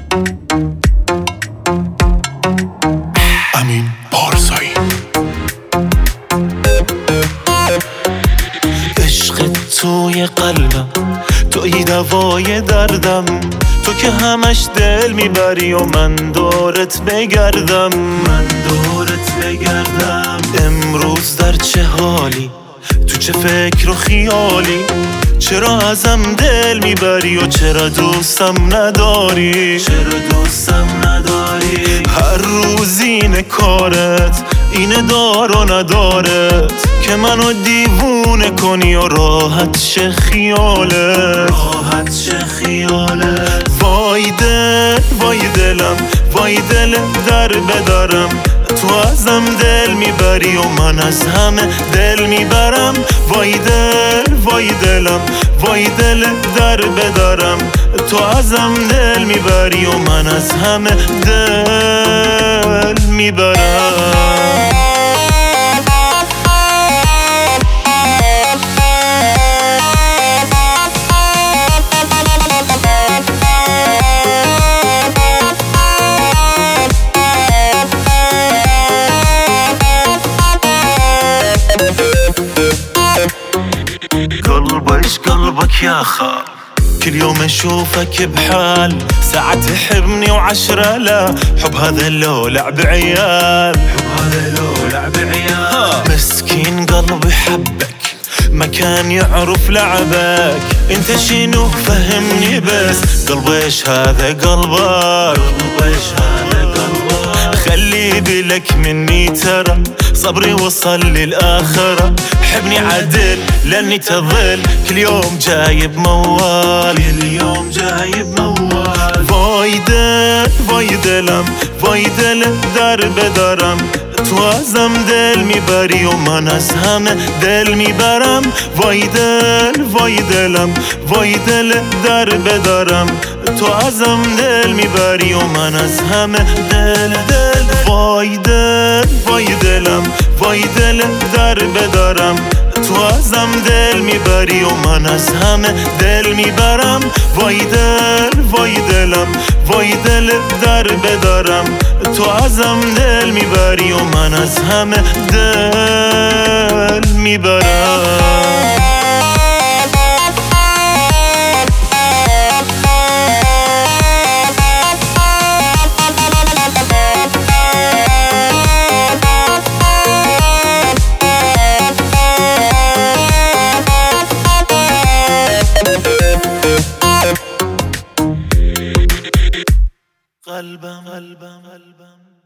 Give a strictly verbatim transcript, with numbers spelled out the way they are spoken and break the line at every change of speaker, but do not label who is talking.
امین پارسایی.
عشق توی قلبم، توی دوای دردم، تو که همش دل میبری و من دورت بگردم، من دورت بگردم. امروز در چه حالی، تو چه فکر و خیالی، چرا ازم دل میبری و چرا دوستم نداری، چرا دوستم نداری. هر روز اینه کارت، اینه دار و ندارت، که منو دیوونه کنی و راحت شه خیالت، راحت شه خیالت. وای دل وای دلم، وای دل در بدارم، تو ازم دل میبری و من از همه دل میبرم. وای دل وای دلم، وای دل در بدارم، تو ازم دل میبری و من از همه دل میبرم. قلبش قلبك يا خال، كل يوم اشوفك بحال، ساعة تحبني وعشرة لا، حب هذا لو لعب عيال، حب هذا لو لعب عيال. مسكين قلبي حبك، ما كان يعرف لعبك، انت شنو فهمني بس، قلبيش هذا قلبك، قلبيش هذا قلبك. خلي بالك مني ترى، صبري وصل للآخرة، حبني عدل لاني تظل، كل يوم جايب موال، كل يوم جايب موال. وای دل وای دلم، وای دل در بدارم، تو ازم دل میبری و من از همه دل میبرم. وای دل وای دلم، وای دل در بدارم، تو ازم دل میبری و من از همه دل دل. وای دل وای دلم، وای دل در بدارم، تو ازم دل میبری و من از همه دل میبرم. وای دل وای دلم، وای دل در بدارم، تو ازم دل میبری و من از همه دل میبرم. قلبم قلبم قلبم